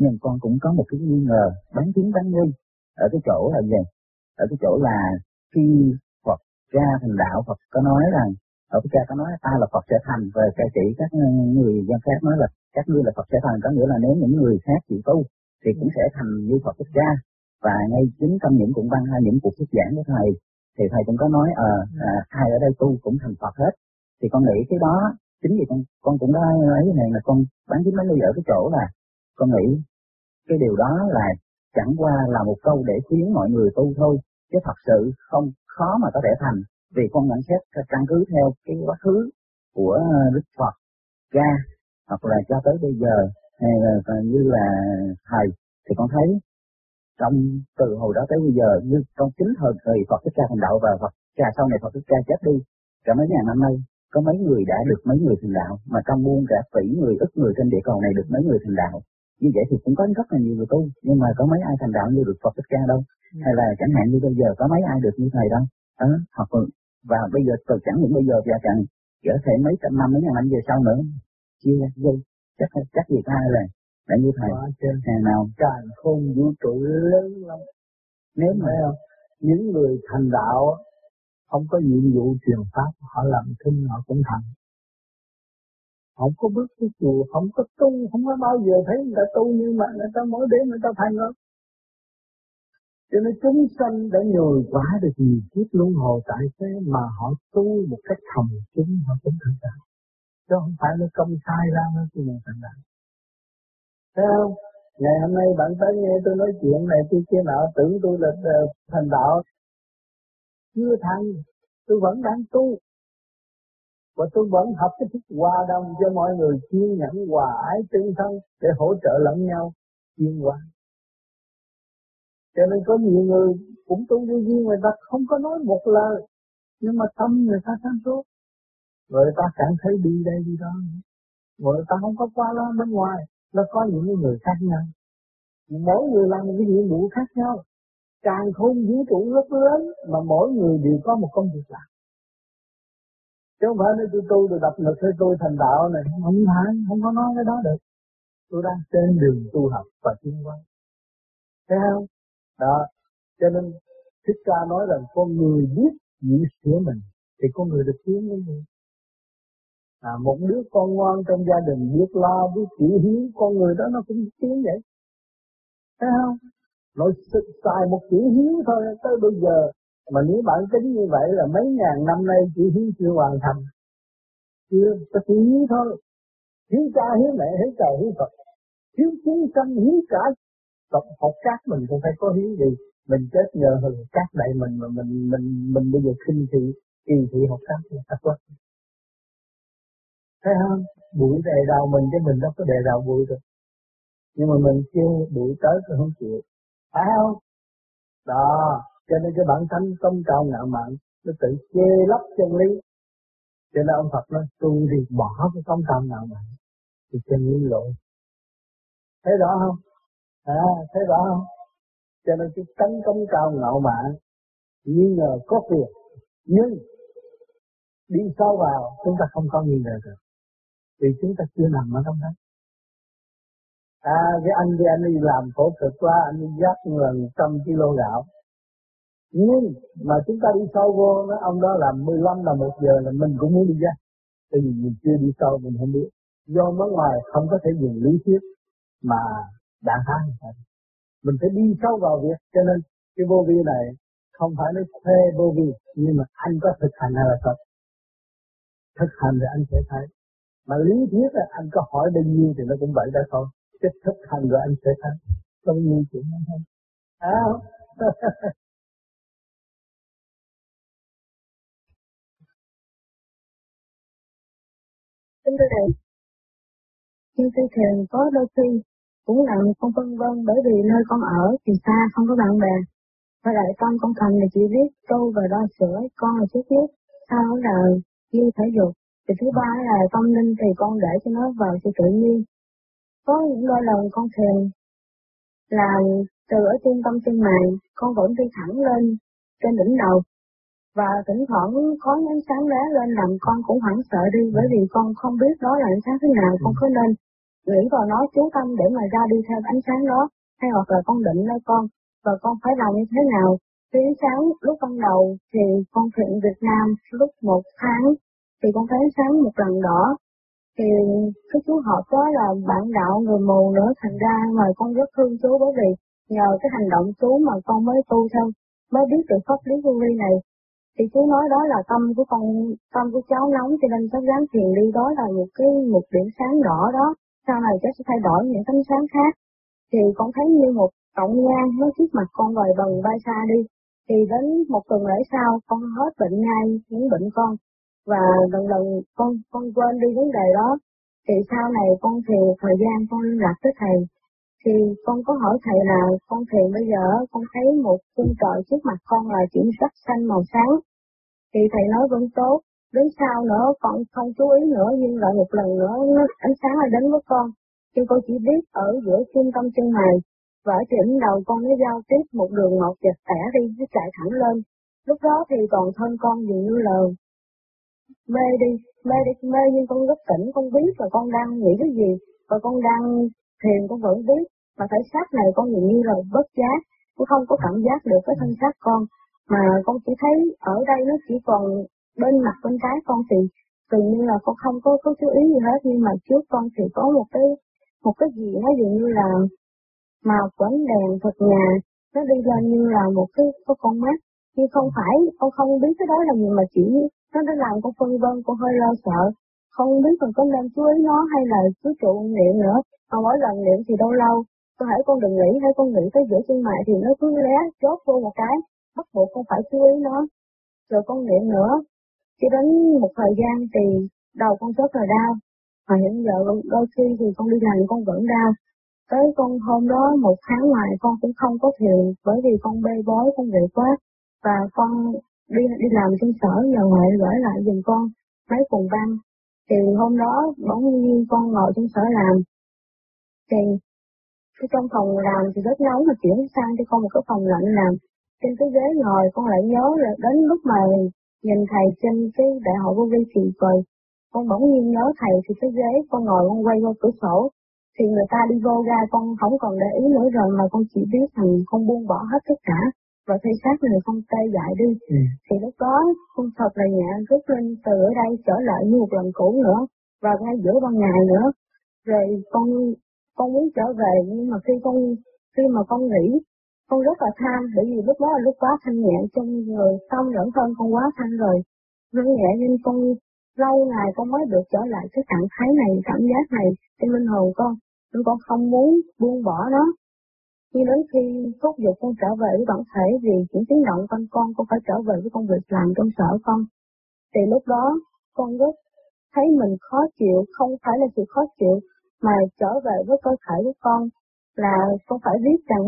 Nhưng con cũng có một cái nghi ngờ bán tín bán nghi ở cái chỗ là gì? Ở cái chỗ là khi Phật ra thành đạo, Phật có nói rằng, ở Phật cha có nói ta là Phật sẽ thành, và ca sĩ các người dân khác nói là các ngươi là Phật sẽ thành, có nghĩa là nếu những người khác chịu tu thì cũng sẽ thành như Phật Thích Ca. Và ngay chính trong những cuộn băng hay những cuộc thuyết giảng của thầy thì thầy cũng có nói ai ở đây tu cũng thành Phật hết. Thì con nghĩ cái đó chính vì con cũng đã ấy này là con bán tín bán nghi ở cái chỗ là con nghĩ cái điều đó là chẳng qua là một câu để khiến mọi người tu thôi, chứ thật sự không khó mà có thể thành, vì con nhận xét căn cứ theo cái quá khứ của Đức Phật ra hoặc là cho tới bây giờ hay là như là thầy thì con thấy trong từ hồi đó tới bây giờ như trong chính thời Phật Thích Ca thành đạo và Phật Ca sau này Phật Thích Ca chết đi cả mấy ngàn năm nay, có mấy người đã được mấy người thành đạo, mà trong muôn cả tỷ người ức người trên địa cầu này được mấy người thành đạo. Như vậy thì cũng có rất là nhiều người tu, nhưng mà có mấy ai thành đạo như được Phật Thích Ca đâu, hay là chẳng hạn như bây giờ có mấy ai được như thầy đâu. Hoặc và bây giờ từ chẳng những bây giờ và chẳng có thể mấy trăm năm mấy ngàn năm về sau nữa chia dây chắc gì ai là như thầy hàng nào càng khôn vũ trụ lớn lắm. Nếu mà những người thành đạo không có nhiệm vụ truyền pháp, họ làm thinh họ cũng thành. Không có bước cái chùa, không có tu, không có bao giờ thấy người ta tu, nhưng mà người ta mỗi đêm người ta thành rồi. Cho nên chúng sanh đã nhồi quả được nhiều kiếp luân hồi tại thế mà họ tu một cách thầm kín họ cũng thành đạo. Chứ không phải nó công khai ra nó thì mình thành đạo. Thấy không? Ngày hôm nay bạn tới nghe tôi nói chuyện này tôi kia nọ, tưởng tôi là thành đạo. Chưa thành, tôi vẫn đang tu. Và tôi vẫn học cái thức hòa đồng cho mọi người, kiên nhẫn hòa ái tương thân để hỗ trợ lẫn nhau tiến hóa. Cho nên có nhiều người cũng tu vô duyên, người ta không có nói một lời, nhưng mà tâm người ta sáng suốt. Người ta cảm thấy đi đây đi đó. Người ta không có qua lo bên ngoài. Nó có những người khác nhau. Mỗi người làm một cái nhiệm vụ khác nhau. Càng khôn vũ trụ rất lớn mà mỗi người đều có một công việc làm. Chứ không phải nói tôi đập ngựcให้tôi thành đạo này, không phải, không có nói cái đó được. Tôi đang trên đường tu học và tiến hóa. Thấy không? Đó, cho nên Thích Ca nói rằng con người biết giữ sửa mình thì con người được tiến với mình. Một đứa con ngoan trong gia đình biết lo, biết chịu hiếu, con người đó nó cũng tiến vậy. Thấy không? Nó xài một chữ hiếu thôi tới bây giờ. Mà nếu bạn tính như vậy là mấy ngàn năm nay chữ hiếu chưa hoàn thành. Chưa, có chữ hiếu thôi. Hiếu cha, hiếu mẹ, hiếu trời, hiếu Phật. Hiếu chúng sanh, hiếu cả Phật học các mình cũng phải có hiếu gì. Mình chết nhờ hừng các đại mình mà mình bây giờ khinh thị, kỳ thị học các là thật quá. Thấy không? Bụi đè đầu mình chứ mình đâu có đè đầu bụi được. Nhưng mà mình kêu bụi tới thì không chịu. Phải không? Đó, cho nên cái bản thân công cao ngạo mạn nó tự chê lấp chân lý. Cho nên ông Phật nói tôi thì bỏ cái công cao ngạo mạn thì chân lý lộ. Thấy rõ không? Thấy rõ không? Cho nên cái tánh công cao ngạo mạn nghi ngờ có việc, nhưng đi sâu vào chúng ta không có nghi ngờ được, vì chúng ta chưa nằm ở trong đó. Cái anh đi làm khổ cực quá, anh đi dắt gần 100 kg gạo, nhưng mà chúng ta đi sâu vô đó, ông đó làm 15 là 1 giờ là mình cũng muốn đi dắt, tại vì mình chưa đi sâu mình không biết. Do ở ngoài không có thể dùng lý thuyết mà đã phá hết. Mình phải đi sâu vào việc, cho nên cái vô vi này không phải nói thuê vô vi, nhưng mà anh có thực hành hay là không? Thực hành thì anh sẽ thấy. Mà lý thuyết là anh có hỏi bao nhiêu thì nó cũng vậy đó thôi. Cái thực hành rồi anh sẽ thấy. Không nhiều chuyện không thôi. Xin thưa thầy, nhưng tôi thường có đôi khi cũng là con vân vân, bởi vì nơi con ở thì xa, không có bạn bè. Và lại con cần là chỉ biết câu và đo sửa, con là trước nhất, sau đó là đi thể dục. Thì thứ ba là tâm linh thì con để cho nó vào sự tự nhiên. Có những đôi lần con thèm là từ ở trung tâm chân mày, con vẫn đi thẳng lên trên đỉnh đầu. Và thỉnh thoảng có ánh sáng lóe lên làm con cũng hoảng sợ đi, bởi vì con không biết đó là ánh sáng thế nào, con có nên nghĩ vào nó, chú tâm để mà ra đi theo ánh sáng đó, hay hoặc là con định đó con, và con phải làm như thế nào. Khi ánh sáng lúc ban đầu thì con thiện Việt Nam lúc 1 tháng thì con thấy ánh sáng một lần đỏ, thì cái chú họp đó là bạn đạo người mù nữa, thành ra mà con rất thương chú, bởi vì nhờ cái hành động chú mà con mới tu theo, mới biết được pháp lý vô vi này. Thì chú nói đó là tâm của cháu nóng cho nên cháu dám thiền đi, đó là một điểm sáng đỏ đó, sau này cháu sẽ thay đổi những ánh sáng khác. Thì con thấy như một cọng nhang nó trước mặt con rồi bần bay xa đi, thì đến 1 tuần lễ sau con hết bệnh ngay những bệnh con, và dần dần con quên đi vấn đề đó. Thì sau này con thiền thời gian con liên lạc với thầy, thì con có hỏi thầy là con thiền bây giờ con thấy một khung trời trước mặt con là chuyển sắc xanh màu sáng, thì thầy nói vẫn tốt. Đến sau nữa con không chú ý nữa, nhưng lại một lần nữa ánh sáng lại đến với con, khi con chỉ biết ở giữa trung tâm chân mày, và ở trên đầu con nó giao tiếp một đường ngọt chặt tẻ đi, nó chạy thẳng lên. Lúc đó thì toàn thân con dường như là mê đi, nhưng con rất tỉnh, con biết là con đang nghĩ cái gì, và con đang thiền con vẫn biết, mà thể xác này con dường như là bất giác, con không có cảm giác được cái thân xác con, mà con chỉ thấy ở đây nó chỉ còn bên mặt bên trái con thì dường như là con không có chú ý gì hết, nhưng mà trước con thì có một cái gì nó dường như là màu quấn đèn thật nhà, nó đi lên như là một cái con mắt, nhưng không phải, con không biết cái đó là gì, mà chỉ nó đã làm con phân vân, con hơi lo sợ, không biết mình có nên chú ý nó hay là cứ trụ niệm nữa. Mà mỗi lần niệm thì đâu lâu, có thể con đừng nghĩ, hay con nghĩ tới giữa chân mày thì nó cứ lé chốt vô một cái, bắt buộc con phải chú ý nó, rồi con niệm nữa. Chỉ đến một thời gian thì đầu con rất là đau, mà hiện giờ đôi khi thì con đi làm con vẫn đau. Tới con hôm đó 1 tháng ngoài con cũng không có thiền, bởi vì con bê bối con về quá, và con đi làm trên sở nhờ ngoại gửi lại giùm con mấy cuộn băng. Thì hôm đó bỗng nhiên con ngồi trong sở làm, thì cái trong phòng làm thì rất nóng, mà chuyển sang cho con một cái phòng lạnh làm. Trên cái ghế ngồi con lại nhớ là đến lúc mà nhìn thầy trên cái đại hội vô vi thì rồi con bỗng nhiên nhớ thầy, thì cái ghế con ngồi con quay qua cửa sổ, thì người ta đi vô ra con không còn để ý nữa rồi, mà con chỉ biết rằng con buông bỏ hết tất cả, và thay xác này con tê dại đi. Thì lúc đó con thật là nhẹ rút lên từ ở đây trở lại như một lần cũ nữa, và ngay giữa ban ngày nữa. Rồi con muốn trở về, nhưng mà khi mà con nghĩ, con rất là tham, bởi vì lúc đó là lúc quá thanh nhẹ trong người, tâm lẫn thân con quá thanh rồi, rất nhẹ, nên con lâu ngày con mới được trở lại cái trạng thái này, cảm giác này trên linh hồn con, nên con không muốn buông bỏ nó. Nhưng đến khi thúc giục con trở về với bản thể vì những tiếng động quanh con phải trở về với công việc làm trong sở con, thì lúc đó con rất thấy mình khó chịu, không phải là sự khó chịu, mà trở về với cơ thể của con, là con phải biết rằng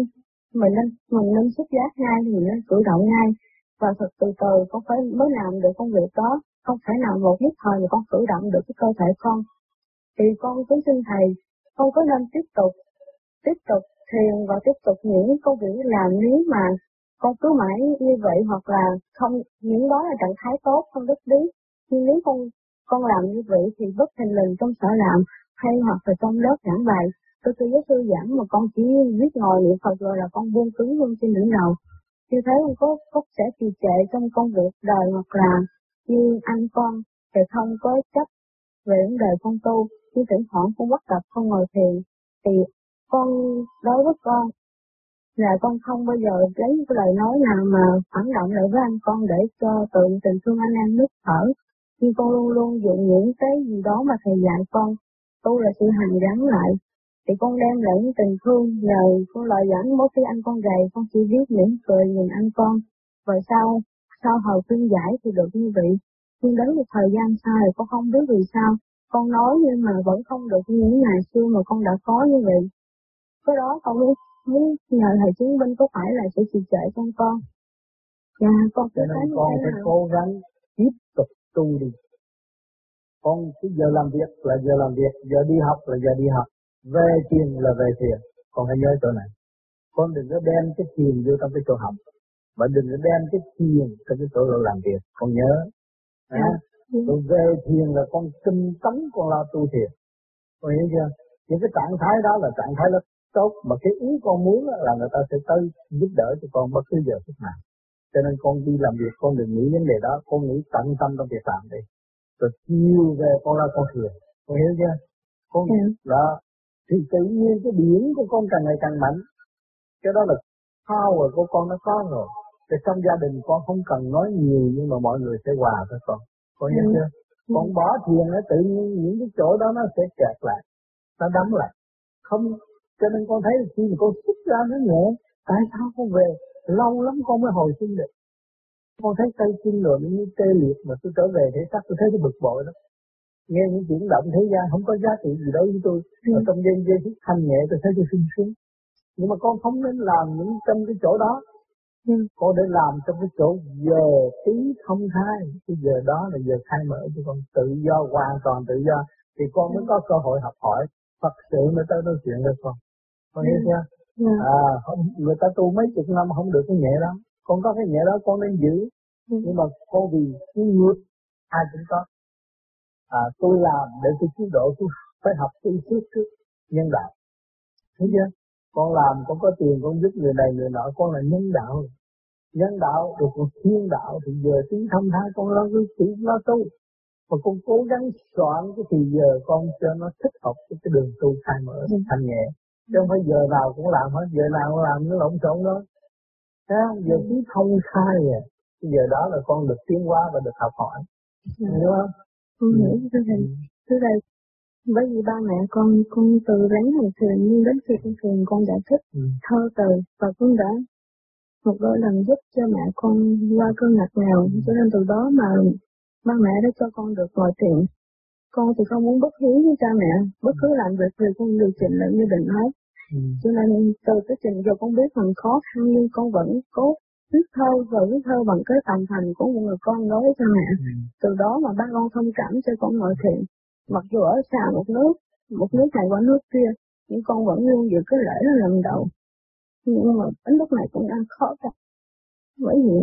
mình nên xuất giác ngay, mình nên cử động ngay, và thật từ từ con phải mới làm được công việc đó, không thể nào một nhất thời mà con cử động được cái cơ thể con. Thì con kính xin thầy, con có nên tiếp tục thiền và tiếp tục những công việc làm, nếu mà con cứ mãi như vậy, hoặc là không, những đó là trạng thái tốt, không đứt lý. Nhưng nếu con làm như vậy thì bất thình lình trong sở làm, hay hoặc là trong lớp giảng bài, tôi với sư giảng mà con chỉ viết ngồi niệm Phật rồi là con buông cứng luôn trên đỉnh đầu. Như thế con có sẽ trì trệ trong công việc đời, hoặc là như anh con thì không có chấp về vấn đề con tu, nhưng thỉnh thoảng con bắt gặp con ngồi thiền, thì con đối với con là con không bao giờ lấy cái lời nói nào mà phản động lại với anh con để cho tự tình thương anh em nức thở, nhưng con luôn luôn dùng những cái gì đó mà thầy dạy con, tu là sự hàn gắn lại, thì con đem lại những tình thương. Nhờ con lời dẫn mỗi khi anh con gầy, con chỉ biết mỉm cười nhìn anh con, rồi sau hồi khuyên giải thì được như vậy. Nhưng đến một thời gian sau thì con không biết vì sao con nói nhưng mà vẫn không được như những ngày xưa mà con đã có như vậy. Cái đó con muốn nhờ thầy chứng minh có phải là sự trì trệ trong con. Dạ, con cho nên con phải cố gắng tiếp tục tu đi. Con cái giờ làm việc là giờ làm việc, giờ đi học là giờ đi học, về thiền là về thiền. Con hãy nhớ chỗ này. Con đừng có đem cái thiền vô trong cái chỗ học, và đừng có đem cái thiền trong cái chỗ làm việc. Con nhớ. Rồi về thiền là con tinh tấn, con lo tu thiền. Con hiểu chưa? Những cái trạng thái đó là trạng thái rất tốt, mà cái ý con muốn là người ta sẽ tới giúp đỡ cho con bất cứ giờ phút nào. Cho nên con đi làm việc con đừng nghĩ vấn đề đó, con nghĩ tận tâm trong việc làm đi. Rồi chiều về con ra con thiền, con hiểu chưa? Con đó thì tự nhiên cái điển của con càng ngày càng mạnh. Cái đó là power của con nó có rồi. Thì trong gia đình con không cần nói nhiều nhưng mà mọi người sẽ hòa với con. Con hiểu chưa? Con bỏ thiền nó tự nhiên những cái chỗ đó nó sẽ kẹt lại, nó đắm lại. Không, cho nên con thấy khi mà con xuất ra nó nhẹ, tại sao con về lâu lắm con mới hồi sinh được. Con thấy tay chân rồi nó như tê liệt mà tôi trở về thể xác tôi thấy nó bực bội lắm. Nghe những chuyển động thế gian không có giá trị gì đối với tôi. Ở trong đêm giây phút thanh nhẹ tôi thấy tôi sung sướng. Nhưng mà con không nên làm những trong cái chỗ đó. Con để làm trong cái chỗ giờ tí thông thai. Cái giờ đó là giờ khai mở cho con tự do, hoàn toàn tự do. Thì con mới có cơ hội học hỏi. Phật sự mới tới nói chuyện với con. Con hiểu chưa? Người ta tu mấy chục năm không được cái nhẹ đó. Con có cái nhẹ đó con nên giữ. Nhưng mà con vì cái nghiệp ai cũng có. Tôi làm để tôi cứu độ, tôi phải học tu trước nhân đạo. Thấy chưa? Con làm con có tiền con giúp người này người nọ, con là nhân đạo. Nhân đạo được một thiên đạo thì giờ tiếng thâm thái con lo cái chữ lo tu. Mà con cố gắng soạn cái thì giờ con cho nó thích hợp với cái đường tu khai mở thanh nhẹ. Chứ không phải giờ nào cũng làm hết, giờ nào cũng làm nó lộn xộn đó. Giờ tí thông khai giờ đó là con được tiến hóa và được học hỏi. Hiểu không? Con hiểu cái thầy. Từ đây, bởi vì ba mẹ con từ lấy hàng thuyền, nhưng đến khi con thuyền con giải thích thơ từ và con đã một đôi lần giúp cho mẹ con qua cơn ngặt nghèo, cho nên từ đó mà ba mẹ đã cho con được ngồi thiền. Con thì không muốn bất hiếu với cha mẹ, bất cứ làm việc gì con điều chỉnh lại như định hết. Cho nên từ cái trình giờ con biết phần khó khăn nhưng con vẫn cố viết thơ và viết thơ bằng cái tầm thành của một người con đối với cha mẹ. Từ đó mà ba con thông cảm cho con ngồi thiền. Mặc dù ở xa một nước này qua nước kia, nhưng con vẫn luôn giữ cái lễ là lần đầu. Nhưng mà đến lúc này cũng đang khó khăn. Bởi vì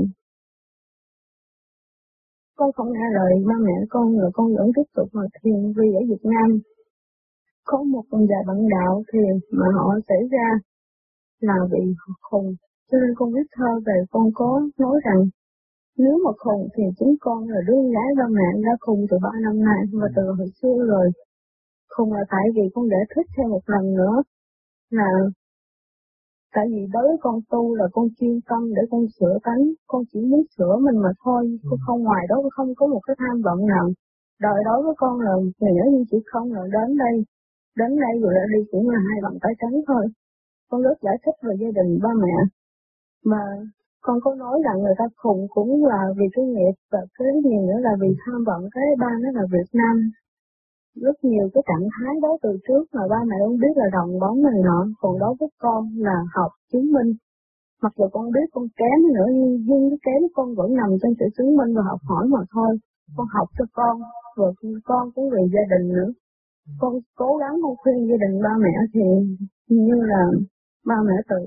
con không nghe lời ba mẹ con rồi con vẫn tiếp tục ngồi thiền vì ở Việt Nam có một con già bạn đạo thiền mà họ xảy ra là bị khùng. Cho nên con viết thơ về con có nói rằng nếu mà khùng thì chúng con là đứa gái ba mẹ đã khùng từ 3 năm nay và từ hồi xưa rồi. Khùng là tại vì con giải thích thêm một lần nữa là tại vì đối với con tu là con chuyên tâm để con sửa tánh, con chỉ muốn sửa mình mà thôi, con không ngoài đó không có một cái tham vọng nào. Đời đối với con là nghĩa như chỉ không là đến đây rồi lại đi cũng là hai bàn tay trắng thôi. Con rất giải thích về gia đình ba mẹ, mà con có nói rằng người ta khùng cũng là vì cái nghiệp và cái gì nữa là vì tham vọng. Cái ba nó là Việt Nam. Rất nhiều cái trạng thái đó từ trước mà ba mẹ không biết là đồng bóng này nọ, còn đối với con là học chứng minh. Mặc dù con biết con kém nữa nhưng cái kém con vẫn nằm trong sự chứng minh và học hỏi mà thôi. Con học cho con, rồi con cũng vì gia đình nữa. Con cố gắng con khuyên gia đình ba mẹ thì như là ba mẹ tự.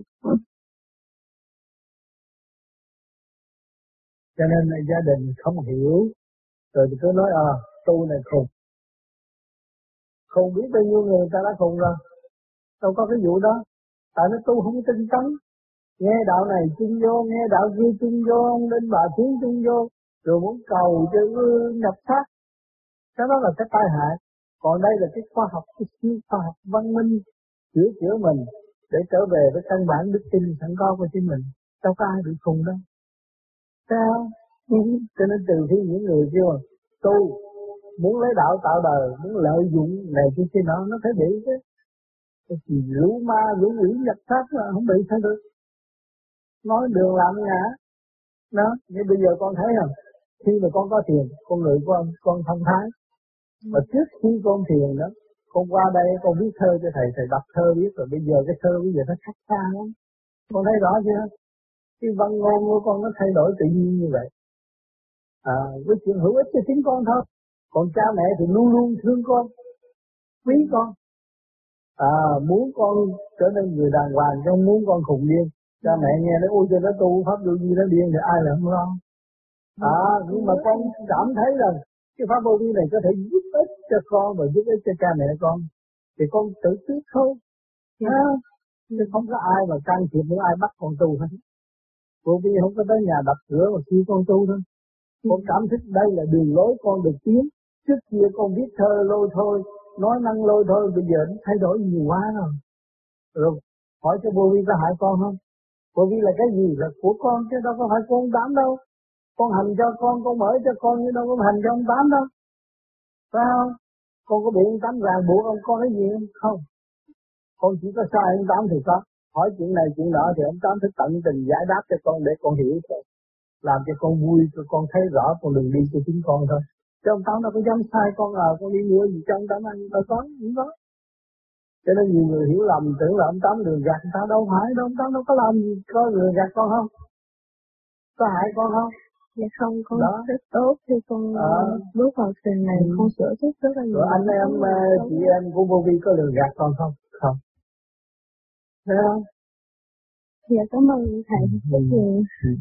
Cho nên là gia đình không hiểu, rồi thì cứ nói tu này khùng. Không biết bao nhiêu người ta đã khùng rồi. Đâu có cái vụ đó. Tại nó tu không tinh tấn. Nghe đạo này chung vô, nghe đạo kia chung vô, ông đến bà tiếng chung vô, rồi muốn cầu cho nhập xác. Cái đó là cái tai hại. Còn đây là cái khoa học, cái siêu khoa học văn minh, chữa mình, để trở về với căn bản đức tin sẵn có của chính mình. Đâu có ai bị khùng đâu. Sao? Cho nên từ khi những người kêu tu, muốn lấy đạo tạo đời, muốn lợi dụng này kia nọ, nó phải bị chứ. Cái gì lũ ma, lũ quỷ nhập xác là không bị sao được. Nói đường làm ngã. Đó, như bây giờ con thấy không? Khi mà con có thiền, con người của con thông thái. Mà trước khi con thiền đó, con qua đây con viết thơ cho thầy đọc thơ biết rồi. Bây giờ cái thơ bây giờ nó khác xa lắm. Con thấy rõ chưa? Cái văn ngôn của con nó thay đổi tự nhiên như vậy. Với chuyện hữu ích cho chính con thôi. Còn cha mẹ thì luôn luôn thương con, quý con. Muốn con trở nên người đàng hoàng, chứ không muốn con khùng điên. Cha mẹ nghe nói ôi cho nó tu pháp vô vi nó điên thì ai là không lo. Nhưng mà con cảm thấy rằng cái pháp vô vi này có thể giúp ích cho con và giúp ích cho cha mẹ con. thì con tự biết thôi. Chứ không có ai mà can thiệp, không ai bắt con tu hết. Vô vi không có tới nhà đập cửa mà kêu con tu thôi. Con cảm thức đây là đường lối con được tiến. Trước kia con viết thơ lôi thôi, nói năng lôi thôi, bây giờ nó thay đổi nhiều quá rồi. Rồi hỏi cho vô vi có hại con không? Vô vi là cái gì? Là của con chứ đâu có phải của ông Tám đâu. Con hành cho con mở cho con chứ đâu có hành cho ông Tám đâu. Phải không? Con có bị ông Tám ràng buộc ông con cái gì không? Không. Con chỉ có sai ông Tám thì có. Hỏi chuyện này chuyện nọ thì ông Tám phải tận tình giải đáp cho con để con hiểu thôi. Làm cho con vui, cho con thấy rõ con đường đi của chính con thôi. Chứ ông Tám đâu có dám sai con con đi mua gì cho ông Tám ăn, đâu có, không có. Cho nên nhiều người hiểu lầm tưởng là ông Tám lừa gạt người ta, đâu phải đâu, ông Tám đâu có làm gì, có lừa gạt con không? Có hại con không? Dạ không, con rất tốt khi con bước vào trường này, con sửa chút rất là nhiều. Rồi anh em, chị em của vô vi có lừa gạt con không? Không. Thấy không? Dạ cảm ơn thầy rất nhiều.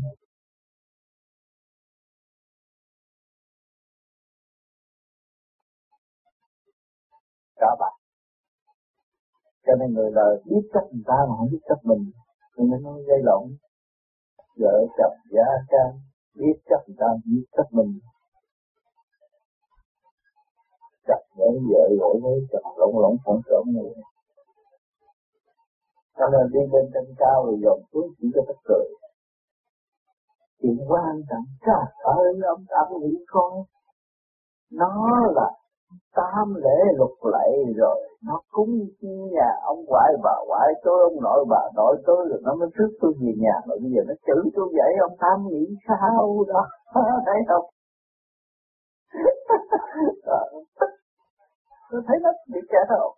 Cả bạn. Cho nên người đời biết cách người ta mà không biết cách mình, cho nên nó gây lộn. Vợ chồng gia can biết cách người ta, biết cách mình. Chặt với vợ lỗi với chồng lộn phỏng trộn người. Cho nên đi lên trên cao rồi dồn xuống chỉ cho tất cười. Chuyện quan trọng, trời ơi ông Tám nghĩ con, nó là tam lễ lục lệ rồi, nó cúng nhà ông ngoại bà ngoại tôi, ông nội bà nội tôi, rồi nó mới rước tôi về nhà, mà bây giờ nó chửi tôi vậy, ông Tám nghĩ sao đó, thấy không? Tôi thấy nó bị kẹt đâu,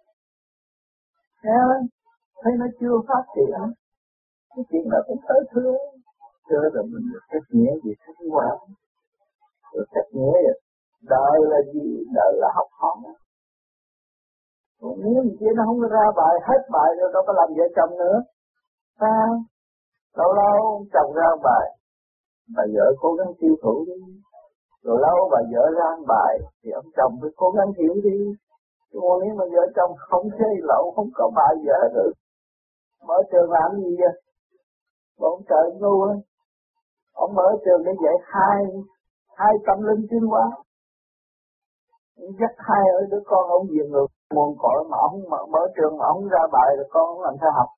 thấy nó chưa phát triển, cái chuyện đó cũng tới thưa rồi mình được cách nghĩa gì khách quan, rồi cách nghĩa vậy. Đời là gì? Đời là học hỏi. Nếu gì kia nó không có ra bài, hết bài rồi đâu có làm vợ chồng nữa. Sao? Lâu lâu chồng ra bài, bà vợ cố gắng tiêu thụ đi. Rồi lâu bà vợ ra bài thì ông chồng phải cố gắng hiểu đi. Chứ nếu mà vợ chồng không chơi lậu, không có bài vợ được, mở trường làm gì vậy? Ông trời ngu á. Ông mở trường để dạy hai tâm linh tiến hóa. Dắt hai ở đứa con ông về ngược nguồn cội mà ông mở trường mà ông ra bài rồi con làm sao học?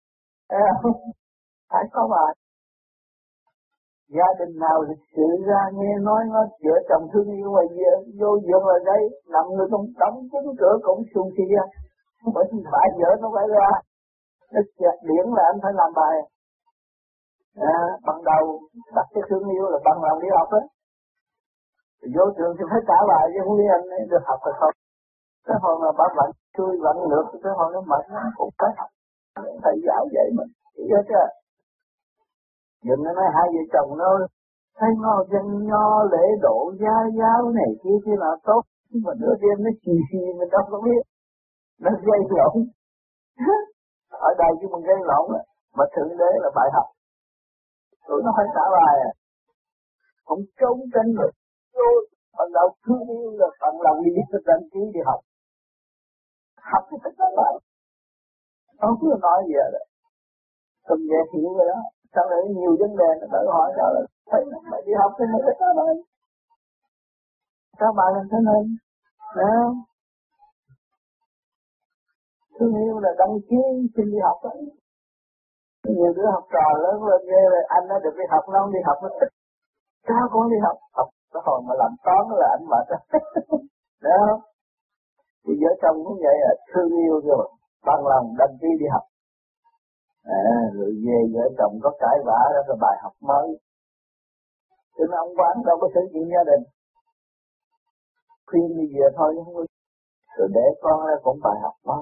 Phải có bài. Gia đình nào lịch sự ra nghe nói nó vợ chồng thương yêu mà vô giường là đây nằm người trong đóng kín cửa cũng xuông xì ra. Bởi vì bà vợ nó phải ra. Nó chặt điển là anh phải làm bài. Ban đầu đặt cái thương yêu là bằng lòng đi học á. Vô trường thì phải trả bài chứ không biết anh ấy được học hay không. Cái hồi mà bà vận chui vận ngược, cái hồi nó mệt nó cũng phải học. Thầy giáo vậy mà, hiểu chưa? Đừng nói hai vợ chồng nó thấy ngon dân nho lễ độ giáo này kia thế là tốt. Nhưng mà đứa đêm nó xì mình đâu có biết. Nó gây lộn. Ở đây chứ mình gây lộn á. Mà thượng đế là bài học. Tụi nó phải trả bài à. Không trốn tránh được. Ban đầu thương yêu là bằng lòng đi đăng ký đi học. Học thì phải trả bài. Không có nói gì rồi. Tôi nghe hiểu rồi đó. Sau này nhiều vấn đề nó tự hỏi đó là thấy mày đi học thì mày phải trả bài. Trả bài làm thế này. Thương yêu là đăng ký xin đi học đó. Nhiều đứa học trò lớn lên ghê rồi anh nó được đi học, nó không đi học nó thích. Sao con đi học? Học cái hồi mà làm toán là anh mệt đó. Đó. Thì vợ chồng cũng vậy à, thương yêu rồi, bằng lòng đăng ký đi học. Rồi về vợ chồng có cãi vã đó là bài học mới. Cho nên ông quán đâu có xử chuyện gia đình. Khuyên đi về thôi không có. Rồi để con ra cũng bài học mới.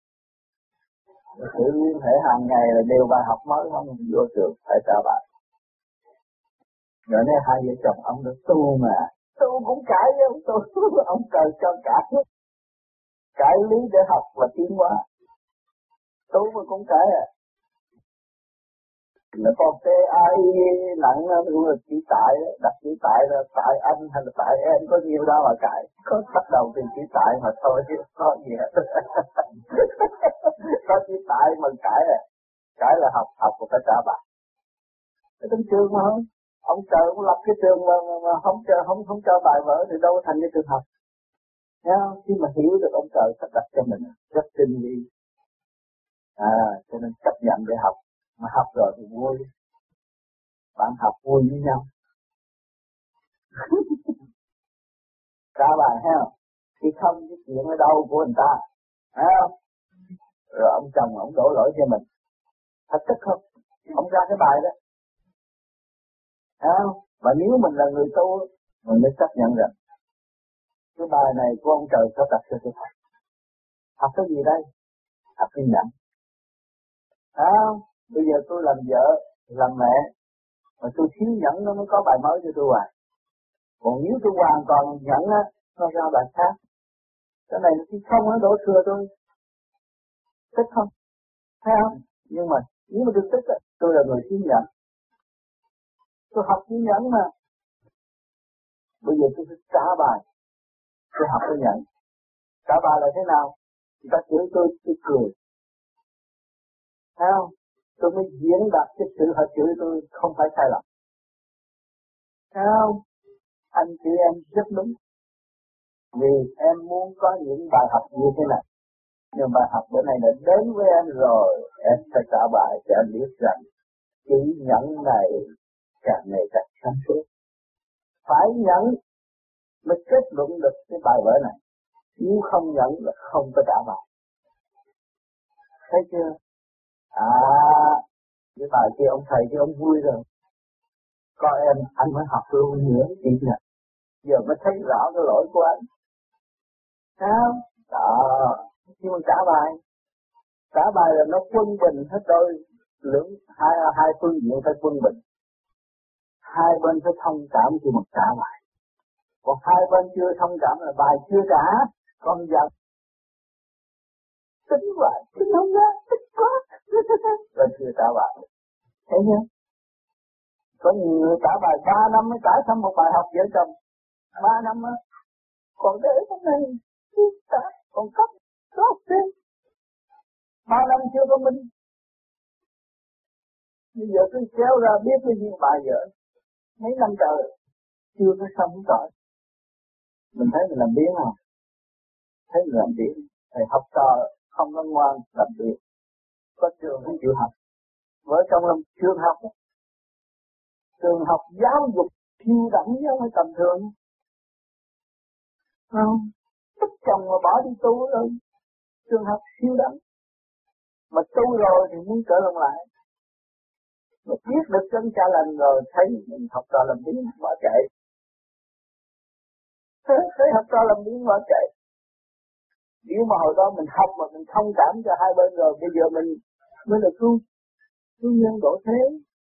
Sự liên hệ hàng ngày là đều bài học mới, không vô trường phải trả bài. Rồi nên hai vợ chồng ông được tu mà. Tu cũng cãi với ông tu. Ông trời cho cãi. Cãi lý để học và tiến hóa. Tu mà cũng cãi à. Nó còn TAI nặng luôn là chỉ tại, đặt chỉ tại là tại anh hay là tại em, có nhiều đâu mà cãi, có bắt đầu từ chỉ tại mà thôi chứ có gì hết. Có chỉ tại mà cãi là học của phải trả bài. Cái trong trường mà ông trời cũng lập cái trường mà không cho bài vở thì đâu thành cái trường học. Thấy không? Khi mà hiểu được ông trời sắp đặt cho mình rất tinh vi. Cho nên chấp nhận để học, mà học rồi thì vui. Bạn học vui với nhau. Trả bài thấy không? Khi không cái chuyện ở đâu của người ta, thấy không? Rồi ông chồng ông đổ lỗi cho mình. Thật tức không? Ông ra cái bài đó. Thấy không? Và nếu mình là người tu, mình mới chấp nhận rằng cái bài này của ông trời sắp đặt cho tôi học. Học cái gì đây? Học kiên nhẫn. Thấy không? Bây giờ tôi làm vợ, làm mẹ, mà tôi thiếu nhẫn nó mới có bài mới cho tôi hoài. Còn nếu tôi hoàn toàn nhẫn á, nó ra bài khác. Cái này nó không nó đổ thừa tôi. Thích không? Thấy không? Nhưng mà nếu mà tôi thích á, tôi là người thiếu nhẫn. Tôi học thiếu nhẫn mà. Bây giờ tôi phải trả bài. Tôi học tôi nhận. Trả bài là thế nào? Người ta chửi tôi cười. Thấy không? Tôi mới diễn đạt cái sự họ chửi tôi không phải sai lầm. Thấy không? Anh chị em rất đúng. Vì em muốn có những bài học như thế này. Nhưng bài học bữa nay đã đến với em rồi. Em phải trả bài cho em biết rằng chữ nhẫn này càng ngày càng sáng suốt. Phải nhẫn mới kết luận được cái bài vở này. Nếu không nhẫn là không có trả bài. Thấy chưa? Cái bài kia ông thầy kia ông vui rồi. Có em anh mới học luôn nữa chị nè. Giờ mới thấy rõ cái lỗi của anh. Sao? Đó. Nhưng mà trả bài. Trả bài là nó quân bình hết đôi. Hai phương diện phải quân bình. Hai bên phải thông cảm khi mà trả bài. Còn hai bên chưa thông cảm là bài chưa trả. Còn giận. Tính vậy. Tính không ra. Tính quá. Rồi chưa trả bài. Thấy chưa? Có nhiều người trả bài 3 năm mới trả xong một bài học vợ chồng. 3 năm á. Còn để cái này trả, còn cấp thêm. 3 năm chưa có minh. Bây giờ cứ kéo ra biết cái gì bài vợ. Mấy năm trời chưa có xong rồi. Mình thấy mình làm biến không? Thấy mình làm biến. Thầy học trò không có ngoan làm việc. Có trường không chịu học. Vợ chồng làm trường học đó. Trường học giáo dục siêu đẳng chứ không phải tầm thường. Không? Tức chồng mà bỏ đi tu rồi. Trường học siêu đẳng. Mà tu rồi thì muốn trở lại. Mà biết được chân cha lành rồi thấy mình học trò làm biến bỏ chạy. Thấy học trò làm biến bỏ chạy. Nếu mà hồi đó mình học mà mình thông cảm cho hai bên rồi, bây giờ mình mới là cứu nhân độ thế.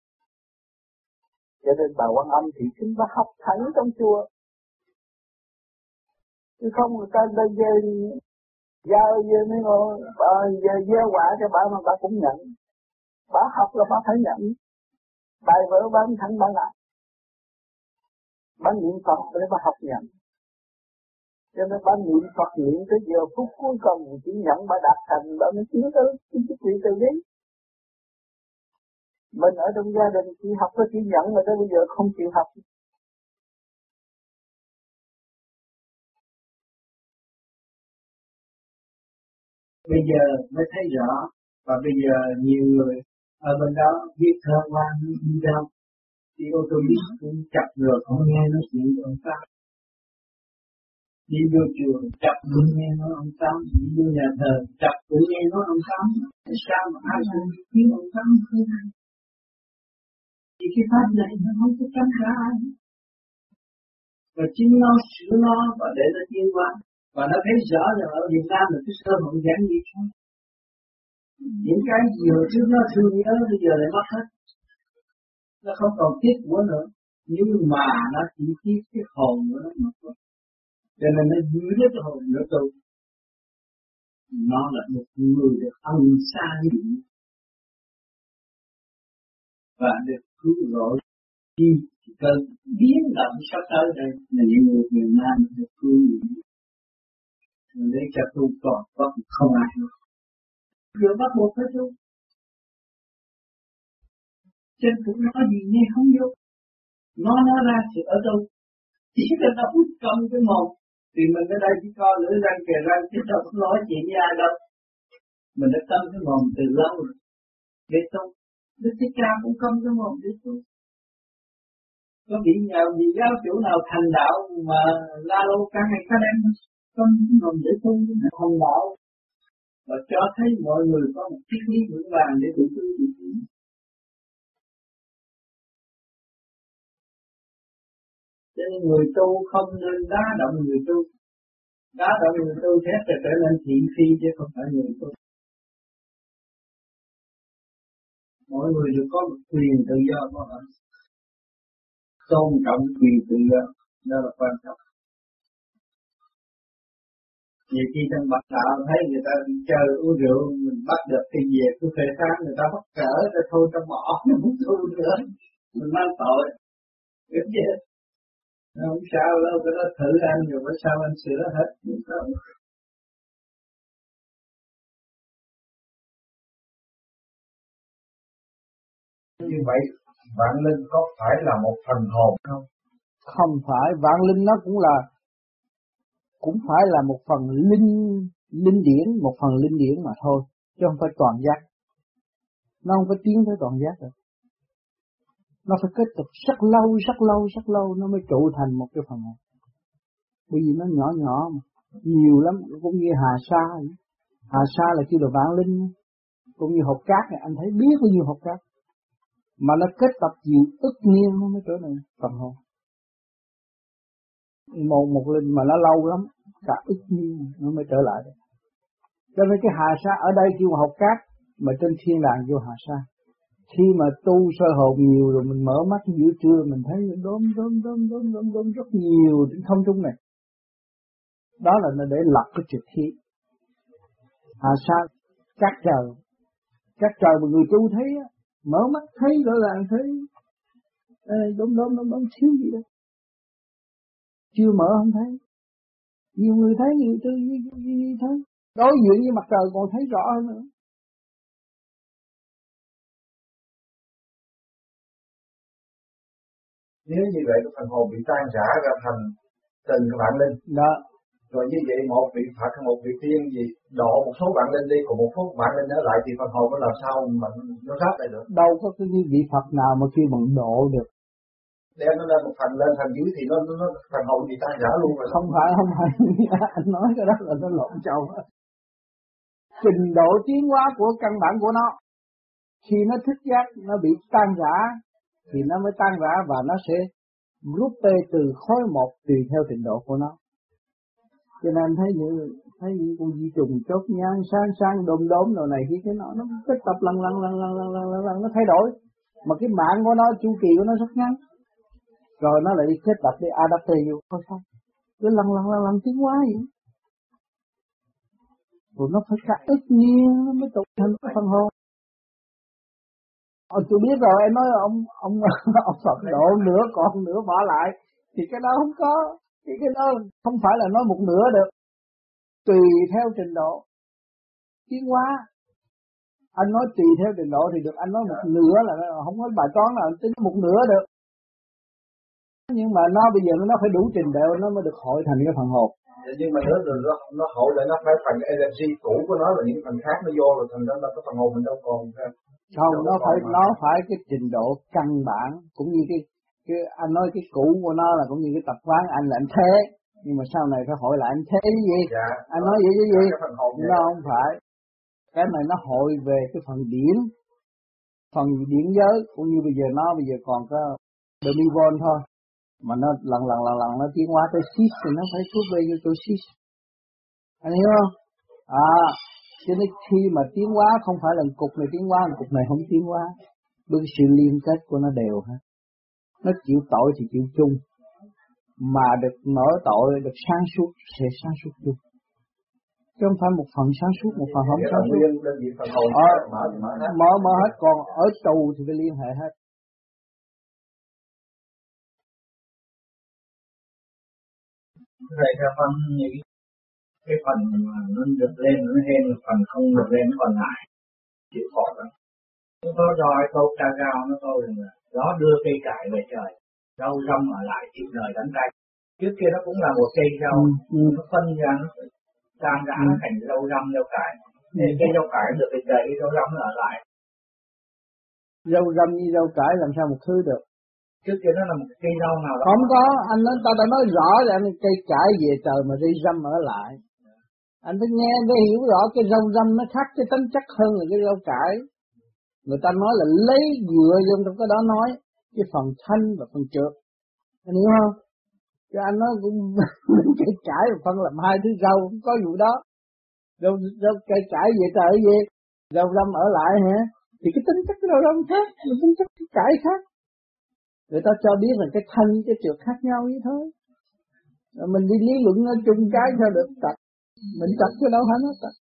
Cho nên bà Quan Âm thì chính bà học thẳng trong chùa. Chứ không người ta đây giao mấy ngôi, bà gieo quả cho bà mà bà cũng nhận. Bà học là bà phải nhận. Bài vở bà thẳng bà lại. Bà niệm Phật để bà học nhận. Cho nên bà niệm Phật niệm tới giờ phút cuối cùng chỉ nhận bà đạt thành, bà mới tiến tới cái chức vị từ đấy. Mình ở trong gia đình chỉ học có chỉ nhận mà tới bây giờ không chịu học. Bây giờ mới thấy rõ, và bây giờ nhiều người ở bên đó biết thơ qua đi đâu, đi ô tô buýt cũng chặt rồi không nghe nói chuyện của ông Tám. Đi vô chùa chặt cũng nghe nói ông Tám, đi vô nhà thờ chặt cũng nghe nói ông Tám. Tại sao mà ai cũng biết ông Tám không hay? Thì cái pháp này nó không có tránh ra ai. Và chính nó sửa nó và để nó tiến qua. Và nó thấy rõ rằng ở Việt Nam là cái sơ hận giản dị thôi. Những cái gì hồi trước nó thương nhớ bây giờ lại mất hết. Nó không còn tiếc của nữa. Nhưng mà nó chỉ tiếc cái hồn của nó mất thôi. Cho nên nó giữ lấy cái hồn nữa tôi. Nó là một người được ân xa như vậy. và được cứu rỗi khi cơn biến động sắp tới đây là những người miền Nam được cứu lấy cho tu toàn có không ai nữa. Giờ bắt buộc phải tu. Trên cũng nói gì nghe không vô. Nói ra thì ở đâu? Chỉ cần đóng trong cái mồm thì mình ở đây chỉ coi lưỡi răng kề răng chứ đâu có nói chuyện với ai đâu. Mình đã câm cái mồm từ lâu rồi. Để tu. Đức Thích Ca cũng câm cái mồm để tu. Có bị nhờ gì giáo chủ nào thành đạo mà la lô ca hay ca đem câm cái mồm để tu thành đạo. Và cho thấy mọi người có một triết lý vững vàng để tự tu. Cho nên người tu không nên đá động người tu. Đá động người tu thế sẽ trở nên thị phi chứ không phải người tu. Mỗi người đều có một quyền tự do của họ. Tôn trọng quyền tự do, đó là quan trọng. Nhiều khi trong Bạch Đạo thấy người ta đi chơi uống rượu, mình bắt được cái gì cứ phê phán người ta bắt cỡ, ta thôi ta bỏ, nó muốn tu nữa. Mình mang tội. Biết chứ? Không sao đâu, cái đó thử anh rồi bữa sau anh sửa hết. Không. Như vậy, vạn linh có phải là một phần hồn không? Không phải, vạn linh nó cũng phải là một phần linh điển, một phần linh điển mà thôi, chứ không phải toàn giác. Nó không có tiến tới toàn giác được. Nó phải kết tục rất lâu nó mới trụ thành một cái phần hồn. Bởi vì nó nhỏ mà, nhiều lắm, cũng như Hà Sa. Hà Sa là kêu là vạn linh, cũng như hột cát này, anh thấy biết bao nhiêu hột cát. Mà nó kết tập nhiều ức niên nó mới trở thành phần hồn. Một linh mà nó lâu lắm, cả ức niên nó mới trở lại. Cho nên cái Hà Sa ở đây kêu hột cát, mà trên thiên đàng kêu Hà Sa. Khi mà tu sơ hồn nhiều rồi mình mở mắt giữa trưa mình thấy đốm rất nhiều trên không trung này. Đó là nó để lọc cái trực khí. Hà Sa, các trời mà người tu thấy á, mở mắt thấy rõ ràng thấy đốm thiếu gì đó. Chưa mở không thấy. Nhiều người thấy, nhiều tư thấy. Đối diện với mặt trời còn thấy rõ hơn nữa. Nếu như vậy cái phần hồn bị tan rã ra thành từng cái vạn linh. Đó. Rồi như vậy một vị Phật hay một vị tiên gì độ một số vạn linh đi, còn một số vạn linh ở lại thì phần hồn nó làm sao mà nó sát lại được? Đâu có cái vị Phật nào mà kêu bằng độ được. Đem nó lên một phần lên thành dưới thì nó phần hồn bị tan rã luôn rồi. Không phải anh nói cái đó là nó lộn châu. Trình độ tiến hóa của căn bản của nó, khi nó thức giác nó bị tan rã thì nó mới tan rã và nó sẽ rút tê từ khối một tùy theo trình độ của nó. Cho nên thấy những con di trùng chốt nhang sáng đom đồ này kia cái nó kết tập lần nó thay đổi. Mà cái mạng của nó, chu kỳ của nó rất ngắn. Rồi nó lại đi kết tập đi adapte vô, thôi xong. Cứ lần tiến hóa vậy. Rồi nó phải cả ức nhiên nó mới tụ thành cái phần hồn. Tôi biết rồi, em nói ông Phật độ nửa còn nửa bỏ lại thì cái đó không có, cái đó không phải là nói một nửa được, tùy theo trình độ tiến hóa. Anh nói tùy theo trình độ thì được, anh nói một nửa là không có bài toán nào tính một nửa được. Nhưng mà nó bây giờ nó phải đủ trình độ nó mới được hội thành cái phần hồn. Nhưng mà nó hội lại nó phải phần energy cũ của nó là những phần khác nó vô rồi thành ra là cái phần hồn mình đâu còn. Không, nó phải cái trình độ căn bản, cũng như cái anh nói cái cũ của nó là cũng như cái tập quán anh là anh thế, nhưng mà sau này phải hội lại anh thế cái gì? Dạ, anh nói vậy cái gì? Nó không phải. Cái này nó hội về cái phần điển giới, cũng như bây giờ còn có Demivon thôi, mà nó lần nó tiến hóa tới Sis thì nó phải rút về như tôi Sis. Anh hiểu không? Cho nên khi mà tiến hóa không phải là cục này tiến hóa, cục này không tiến hóa, bởi sự liên kết của nó đều hết. Nó chịu tội thì chịu chung, mà được mở tội, được sáng suốt sẽ sáng suốt chung. Chứ không phải một phần sáng suốt, một phần không sáng suốt. Mở Mở hết, còn ở tù thì phải liên hệ hết. Vậy là phần những cái phần mà nó được lên nó hen, phần không được lên nó còn lại chịu khổ lắm. Nó đòi câu ca cao nó câu rằng là đó đưa cây cải về trời, rau răm ở lại chịu đời đánh tay. Trước kia nó cũng là một cây rau, nó phân ra nó tan rã nó thành rau răm rau cải. Nên cây rau cải được về trời, cái rau răm nó ở lại. Rau răm như rau cải làm sao một thứ được? Trước kia nó là một cây rau nào đó. Không có, anh nói ta đã nói rõ là cây cải về trời mà đi răm ở lại. Anh phải nghe để hiểu rõ cái rau răm nó khác cái tính chất hơn là cái rau cải. Người ta nói là lấy dựa vô trong cái đó nói cái phần thanh và phần trượt. Anh hiểu không? Chứ anh nói cũng cây cải và phân làm hai thứ rau, không có vụ đó. Rau cây cải về trời về, rau răm ở lại hả? Thì cái tính chất cái rau răm khác, cái tính chất cái cải khác. Người ta cho biết là cái thanh cái trượt khác nhau vậy thôi. Rồi mình đi lý luận ở chung cái sao được tập. Mình tập cái đâu hả nó tập.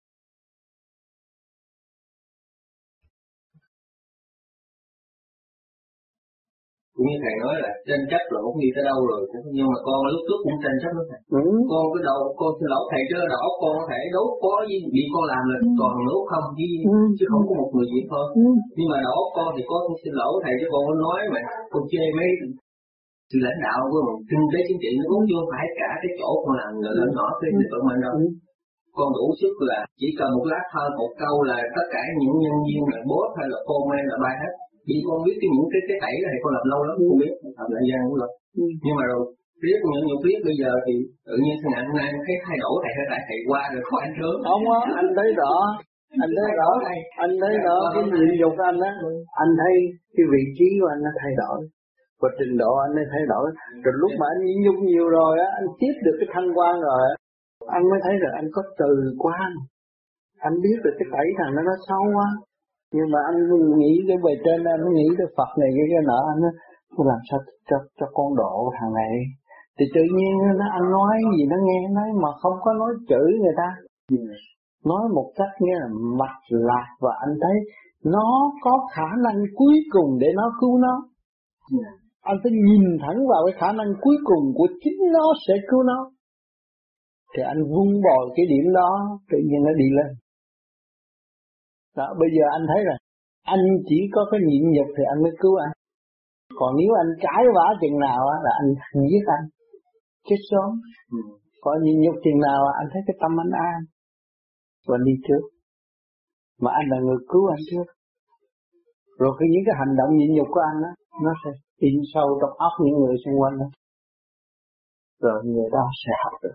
Cũng như thầy nói là tranh chấp là không đi tới đâu rồi, nhưng mà con lúc trước cũng tranh chấp với thầy. Con cái đầu con xin lỗi thầy chứ đầu óc con có thể đốt có gì bị con làm là toàn đốt không chứ không có một người gì thôi. Nhưng mà đầu óc con thì con xin lỗi thầy chứ con nói mà con chê mấy sự lãnh đạo của mình kinh tế chính trị nó cũng chưa phải cả cái chỗ con làm lớn nhỏ cái gì của mình đâu. Con đủ sức là chỉ cần một lát thơ một câu là tất cả những nhân viên là boss hay là con hay là bay hết. Vì con biết những cái tẩy này con làm lâu lắm không biết làm lại gian cũng được. Nhưng mà rồi biết những biết bây giờ thì tự nhiên sang ngày hôm nay cái thay đổi thầy qua rồi khỏi anh sớm. Không á, anh thấy rõ. Anh thấy rõ cái nhịn nhục của anh á. Anh thấy cái vị trí của anh nó thay đổi. Và trình độ anh ấy thay đổi. Rồi lúc mà anh nhịn nhục nhiều rồi á, anh tiếp được cái thăng quan rồi á, anh mới thấy rằng anh có từ quan. Anh biết được cái tẩy thằng nó xấu quá. Nhưng mà anh nghĩ cái bề trên, anh nghĩ cái Phật này cái nọ, anh nói làm sao cho con độ thằng này. Thì tự nhiên anh nói gì nó nghe nói mà không có nói chửi người ta. Nói một cách nghe là mạch lạc và anh thấy nó có khả năng cuối cùng để nó cứu nó. Anh phải nhìn thẳng vào cái khả năng cuối cùng của chính nó sẽ cứu nó. Thì anh vun bồi cái điểm đó, tự nhiên nó đi lên. Đó, bây giờ anh thấy rằng anh chỉ có cái nhịn nhục thì anh mới cứu anh. Còn nếu anh cãi vã chừng nào á là anh giết anh. Chết sớm. Còn nhịn nhục chừng nào anh thấy cái tâm anh an. Và đi trước. Mà anh là người cứu anh trước. Rồi khi những cái hành động nhịn nhục của anh á, nó sẽ in sâu trong óc những người xung quanh đó. Rồi người đó sẽ học được.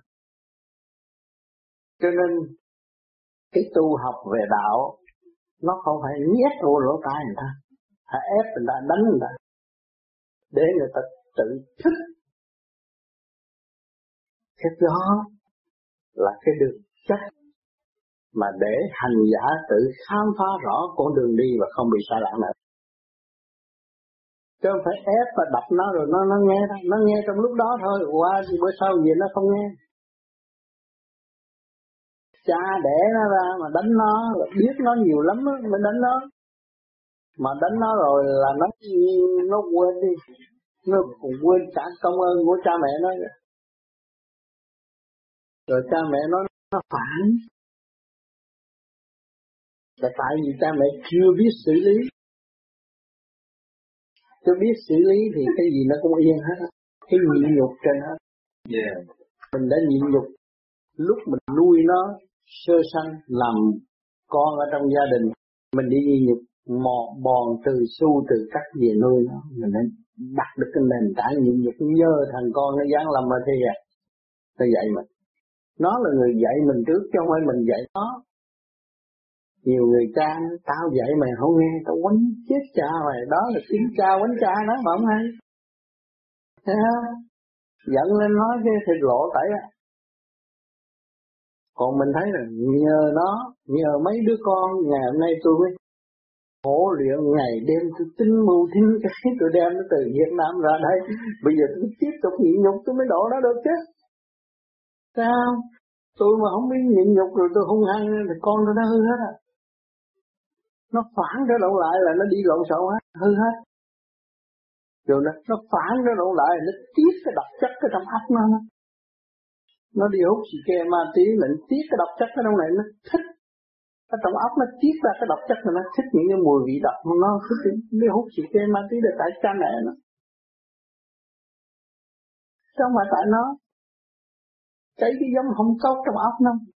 Cho nên cái tu học về đạo nó không phải nhét vô lỗ tai người ta, phải ép người ta, đánh người ta để người ta tự thức. Cái đó là cái đường chắc mà để hành giả tự khám phá rõ con đường đi và không bị sai lạc nữa. Chứ không phải ép và đập nó rồi nó nghe thôi, nó nghe trong lúc đó thôi, qua bữa sau gì nó không nghe. Cha đẻ nó ra mà đánh nó, biết nó nhiều lắm mới đánh nó. Mà đánh nó rồi là nó quên đi, nó cũng quên cả công ơn của cha mẹ nó. Rồi cha mẹ nó phản. Là tại vì cha mẹ chưa biết xử lý. Chứ biết xử lý thì cái gì nó cũng yên hết. Cái nhịn nhục trên hết. Mình đã nhịn nhục. Lúc mình nuôi nó sơ sanh làm con ở trong gia đình, mình đi nhịn nhục bòn từ xu từ cắt về nuôi nó, mình đã đặt được cái nền tảng nhịn nhục nhờ thằng con nó giáng lâm ở thế gian. Nó dạy mình. Nó là người dạy mình trước chứ không phải mình dạy nó. Nhiều người cha tao dạy mày không nghe, tao quánh chết cha mày, đó là tiếng cha quánh cha nó mà không hay. Giận lên nói cái thịt lộ tẩy á. Còn mình thấy là nhờ mấy đứa con ngày hôm nay tôi mới khổ luyện ngày đêm, tôi tính mưu tính cái tôi đem nó từ Việt Nam ra đây. Bây giờ tôi tiếp tục nhịn nhục tôi mới độ nó được chứ. Sao? Tôi mà không biết nhịn nhục rồi tôi hung hăng thì con tôi nó hư hết à. Nó phản trở động lại là nó đi lộn xộn hết, hư hết. Rồi nó phản trở động lại, nó tiếp cái độc chất cái trong óc nó. Nó đi hút xì ke ma túy, mình tiết cái độc chất ở trong này nó thích. Ở trong óc nó tiết ra cái độc chất mà nó thích những cái mùi vị độc, nó thích đi hút xì ke ma túy để tại cha mẹ nó. Sao mà tại nó cái giống không tốt trong óc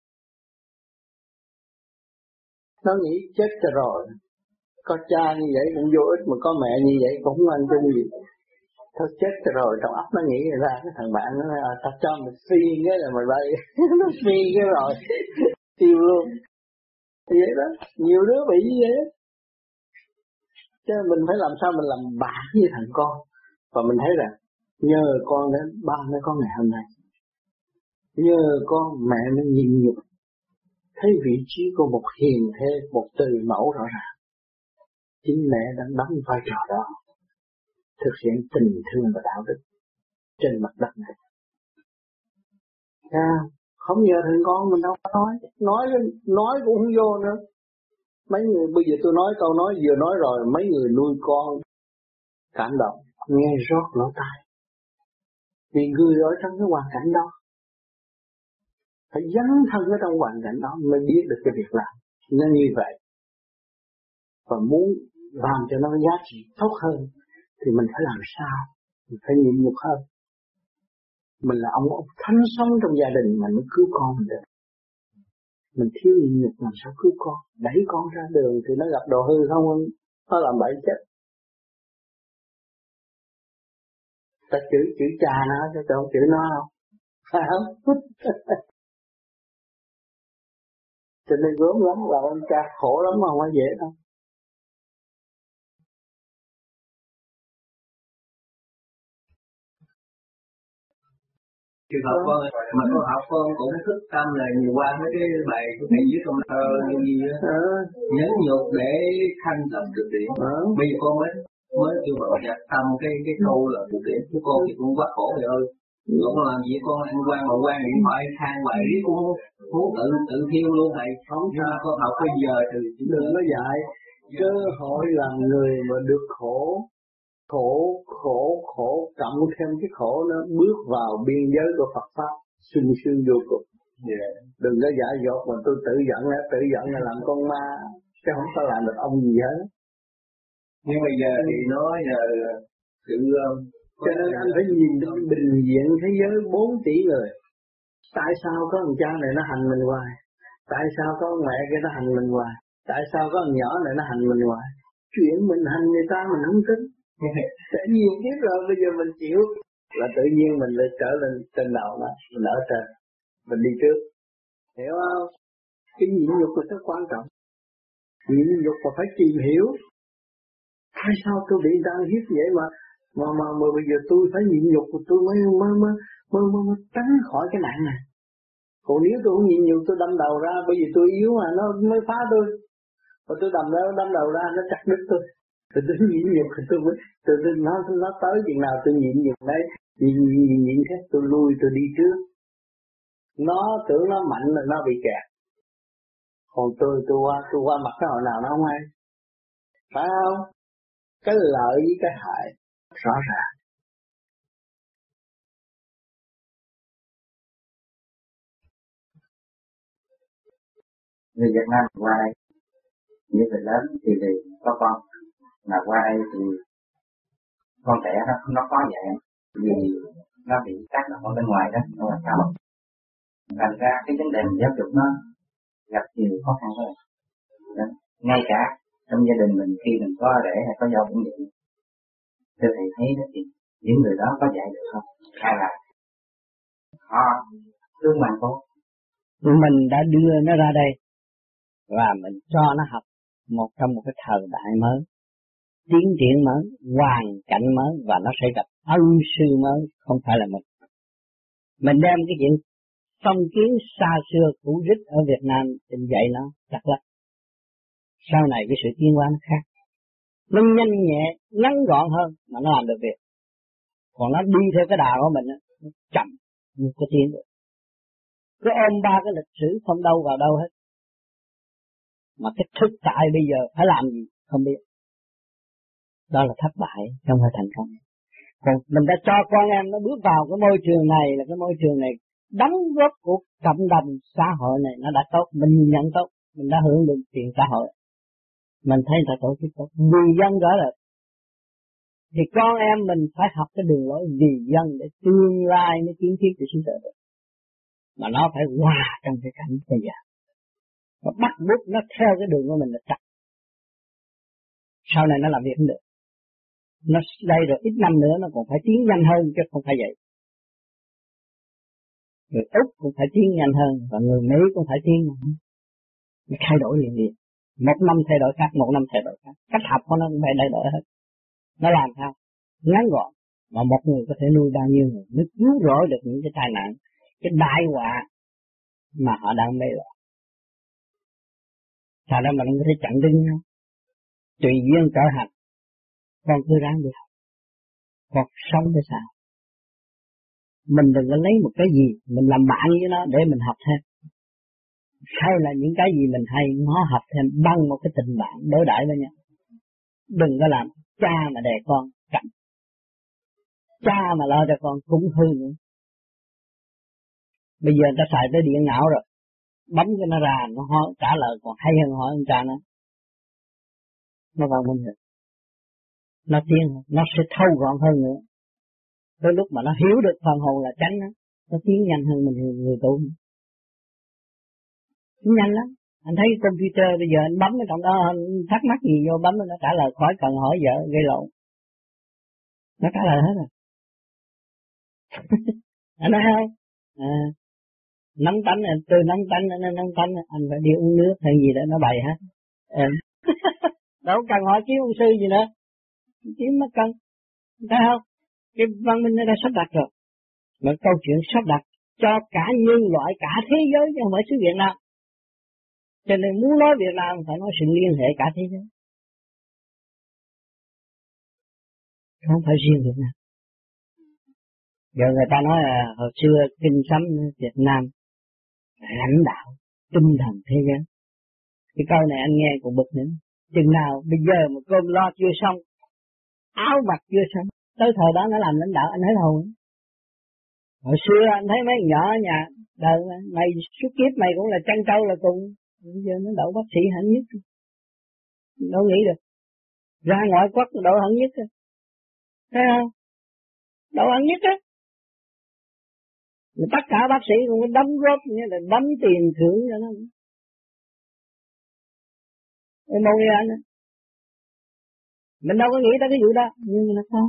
nó nghĩ chết rồi, có cha như vậy cũng vô ích mà có mẹ như vậy cũng không ăn chung gì. Thôi chết rồi, trong óc nó nghĩ ra cái thằng bạn nó nói ta cho mình phi cái là mày bay nó phi cái rồi tiêu luôn. Thì vậy đó, nhiều đứa bị như vậy đó. Chứ mình phải làm sao mình làm bạn với thằng con. Và mình thấy rằng nhờ con đến ba mới có ngày hôm nay, nhờ con mẹ nó nhịn nhục, thấy vị trí của một hiền thế, một từ mẫu rõ ràng. Chính mẹ đang đóng vai trò đó, thực hiện tình thương và đạo đức trên mặt đất này. Không nhờ thằng con mình đâu có nói cũng không vô nữa. Mấy người bây giờ tôi nói câu nói vừa nói rồi, mấy người nuôi con cảm động, nghe rót lỗ tai. Vì người ở trong cái hoàn cảnh đó phải dấn thân ở trong hoàn cảnh đó mới biết được cái việc làm. Nó như vậy. Và muốn làm cho nó giá trị tốt hơn thì mình phải làm sao? Mình phải nhịn nhục hơn. Mình là ông thánh sống trong gia đình mà mới cứu con mình được. Mình thiếu nhịn nhục làm sao cứu con? Đẩy con ra đường thì nó gặp đồ hư không? Nó làm bậy chết. Ta chửi cha nó, chứ không chửi nó không? Phải không? Cho nên gớm lắm, là ông cha khổ lắm mà không phải dễ đâu. Trường hợp con mà con học con cũng thức tâm là nhiều qua mấy cái bài của thầy viết trong thơ như gì đó, nhấn nhục để thanh tầm được điểm. Bây giờ con mới kêu bảo đặt tâm cái câu là được điểm, chứ con thì cũng quá khổ rồi ơi. Con làm gì con ăn quan điện thoại than hoài riết cũng muốn tự thiêu luôn thầy. Nhưng mà con học bây giờ thì đừng có dạy cơ hội làm người mà được khổ cộng thêm cái khổ nó bước vào biên giới của Phật pháp sung sướng vô cùng. Đừng có dạy dột mà tôi tự giận là làm con ma, chứ không có làm được ông gì hết. Nhưng bây giờ thì nó nhờ sự cho nên anh phải nhìn bình diện thế giới 4 tỷ người. Tại sao có thằng cha này nó hành mình hoài? Tại sao có mẹ kia nó hành mình hoài? Tại sao có thằng nhỏ này nó hành mình hoài? Chuyện mình hành người ta mình không tính. Sẽ nhiều kiếp rồi bây giờ mình chịu là tự nhiên mình lại trở lên trên đầu đó, mình ở trên, mình đi trước. Hiểu không? Cái nhịn nhục là rất quan trọng. Nhịn nhục là phải tìm hiểu. Tại sao tôi bị người ta hiếp vậy mà bây giờ tôi phải nhịn nhục của tôi mới tránh khỏi cái nạn này. Còn nếu tôi không nhịn nhục tôi đâm đầu ra, bởi vì tôi yếu mà nó mới phá tôi. Và tôi đâm đầu ra nó chặt đứt tôi. Tôi nhịn nhục thì tôi mới nó tới chừng nào tôi nhịn nhục đấy, nhịn hết tôi lui tôi đi trước. Nó tưởng nó mạnh là nó bị kẹt. Còn tôi qua mặt cái hồi nào nó không hay. Phải không? Cái lợi với cái hại rõ ràng. Người Việt Nam qua đây, những người lớn thì có con, mà qua đây thì con trẻ nó có vậy, vì nó bị cắt ở bên ngoài đó, nó là sao? Thành ra cái vấn đề giáo dục nó gặp nhiều khó khăn hơn. Ngay cả trong gia đình mình khi mình có rể hay có dâu cũng vậy. Thưa thầy thấy đó thì những người đó có dạy được không? Hay là họ thương mình tốt? Mình đã đưa nó ra đây và mình cho nó học trong một cái thời đại mới, tiến triển mới, hoàn cảnh mới, và nó sẽ gặp ân sư mới, không phải là mình. Mình đem cái chuyện phong kiến xa xưa cũ rích ở Việt Nam mình dạy nó chắc lắm. Sau này cái sự tiến hóa nó khác, nó nhanh nhẹ, ngắn gọn hơn mà nó làm được việc. Còn nó đi theo cái đạo của mình nó chậm, không có tiến được. Cứ ôm ba cái lịch sử không đâu vào đâu hết. Mà cái thực tại bây giờ phải làm gì không biết. Đó là thất bại, không phải thành công. Còn mình đã cho con em nó bước vào cái môi trường này, là cái môi trường này đóng góp của cộng đồng xã hội này nó đã tốt, mình nhìn nhận tốt, mình đã hưởng được tiền xã hội, mình thấy người ta tổ chức tốt, vì dân rõ rệt. Thì con em mình phải học cái đường lối vì dân để tương lai mới kiến thiết cho chúng ta được. Mà nó phải hòa trong cái cảnh bây giờ. Và bắt buộc nó theo cái đường của mình là chắc. Sau này nó làm việc không được. Nó đây rồi ít năm nữa nó còn phải tiến nhanh hơn chứ không phải vậy. Người Úc cũng phải tiến nhanh hơn và người Mỹ cũng phải tiến nhanh hơn. Nó thay đổi liền liền. Một năm thay đổi khác, một năm thay đổi khác. Cách học của nó cũng phải thay đổi hết. Nó làm sao? Ngắn gọn. Mà một người có thể nuôi bao nhiêu người. Nó cứu rỗi được những cái tai nạn, cái đại họa mà họ đang mê lọ. Sao đó mà nó có thể chặn đứng nhau. Tùy duyên trở hành. Con cứ ráng đi học. Con sống để sao? Mình đừng có lấy một cái gì, mình làm bạn với nó để mình học thêm. Hay là những cái gì mình hay, nó học thêm bằng một cái tình bạn đối đãi với nhau. Đừng có làm cha mà đè con cạnh. Cha mà lo cho con cũng hư nữa. Bây giờ người ta xài tới điện não rồi. Bấm cho nó ra, nó trả lời còn hay hơn hỏi ông cha nó. Nó vào mình rồi. Nó tiến, nó sẽ thâu gọn hơn nữa. Tới lúc mà nó hiểu được phần hồn là tránh nó tiến nhanh hơn mình người tu. Nhanh lắm. Anh thấy computer bây giờ anh bấm cái trong đó, anh thắc mắc gì vô bấm nó trả lời, khỏi cần hỏi vợ gây lộn. Nó trả lời hết rồi. Anh nói không? Nắm tánh, tôi nắm tánh, nó nắm tánh, anh phải đi uống nước hay gì đó nó bày hết. Đâu cần hỏi kiếm ông sư gì nữa. Kiếm mất cần. Thấy không? Cái văn minh nó đã sắp đặt rồi. Mà câu chuyện sắp đặt cho cả nhân loại, cả thế giới chứ không phải xứ Việt Nam. Cho nên muốn nói Việt Nam phải nói sự liên hệ cả thế giới. Không phải riêng Việt Nam. Giờ người ta nói là hồi xưa kinh sấm Việt Nam lãnh đạo tinh thần thế giới. Cái câu này anh nghe cũng bực nữa. Chừng nào bây giờ mà cơm lo chưa xong, áo mặc chưa xong, tới thời đó nó làm lãnh đạo anh thấy đâu. Hồi xưa anh thấy mấy nhỏ ở nhà, đời mày suốt kiếp mày cũng là trăn trâu là cùng. Bây giờ nó đậu bác sĩ hạng nhất. Đâu nghĩ được. Ra ngoại quốc đậu hạng nhất. Thấy không? Đậu hạng nhất á. Tất cả bác sĩ cũng có đóng góp như là đóng tiền thưởng cho nó. Em mong nghe anh á. Mình đâu có nghĩ tới cái vụ đó, nhưng mà nó không.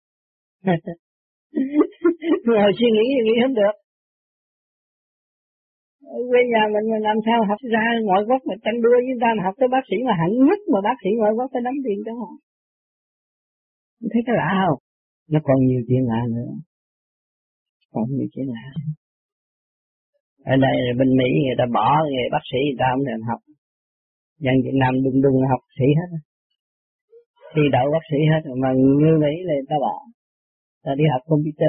Ngồi suy nghĩ không được. Ở quê nhà mình làm sao học ra ngoại quốc mà tranh đua với ta mà học tới bác sĩ mà hạng nhất mà bác sĩ ngoại quốc phải đóng tiền cho họ. Mình thấy cái lạ không? Nó còn nhiều chuyện lạ nữa. Còn nhiều chuyện lạ. Ở đây bên Mỹ người ta bỏ nghề bác sĩ người ta không thèm học. Dân Việt Nam đùng đùng học sĩ hết. Thi đậu bác sĩ hết mà như Mỹ là người ta bỏ. Ta đi học computer.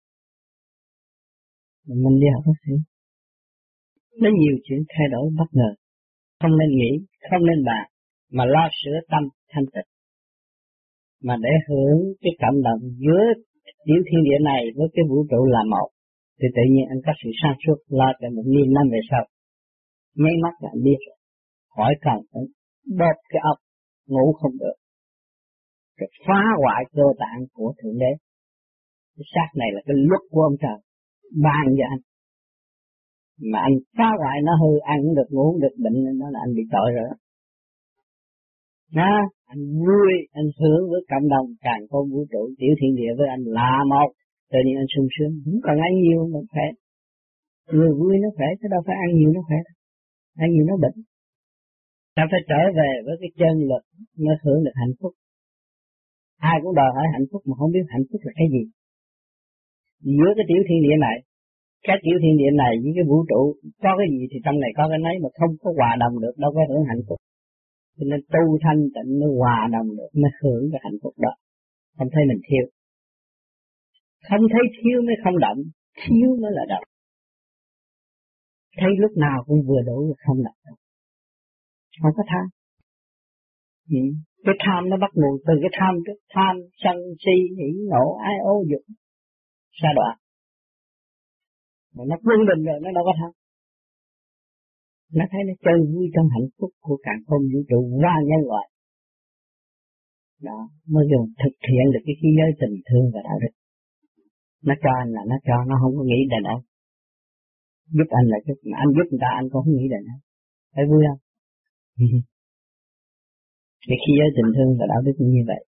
Mình đi học bác sĩ. Nó nhiều chuyện thay đổi bất ngờ. Không nên nghĩ, không nên bàn, mà lo sửa tâm thanh tịnh. Mà để hưởng cái cộng đồng giữa tiểu thiên địa này với cái vũ trụ là một. Thì tự nhiên anh có sự sáng suốt lo cho 1.000 năm về sau. Nháy mắt là anh biết rồi. Khỏi cần phải bóp cái óc, ngủ không được. Rồi phá hoại cơ tạng của Thượng Đế. Cái xác này là cái luật của ông trời. Ban cho anh. Mà anh phá hoại nó hư, ăn cũng được, ngủ cũng được, bệnh nó là anh bị tội rồi đó. Đó, anh vui, anh hưởng với cộng đồng càng không vũ trụ, tiểu thiên địa với anh là một. Tự nhiên anh sung sướng, không cần ăn nhiều mà khỏe. Người vui nó khỏe, chứ đâu phải ăn nhiều nó khỏe. Ăn nhiều nó bệnh. Ta phải trở về với cái chân luật, nó hưởng được hạnh phúc. Ai cũng đòi hỏi hạnh phúc mà không biết hạnh phúc là cái gì. Giữa cái tiểu thiên địa này, cái tiểu thiên địa này với cái vũ trụ, có cái gì thì trong này có cái nấy mà không có hòa đồng được, đâu có hưởng hạnh phúc. Cho nên tu thanh tịnh mới hòa đồng được, mới hưởng cái hạnh phúc đó. Không thấy mình thiếu. Không thấy thiếu mới không động, thiếu mới là động. Thấy lúc nào cũng vừa đủ không động. Không có tham. Cái tham nó bắt nguồn từ cái tham, sân, si, hỉ, nộ, ái, ô, dục, sa đọa. Mà nó quân bình rồi nó đâu có tham. Nó thấy nó chơi vui trong hạnh phúc của cả không vũ trụ và nhân loại. Đó, mới dùng thực hiện được cái khí giới tình thương và đạo đức. Nó cho anh là nó cho, nó không có nghĩ đền ơn. Giúp anh là giúp, mà anh giúp người ta anh cũng không nghĩ đền ơn. Thấy vui không? Cái khí giới tình thương và đạo đức như vậy.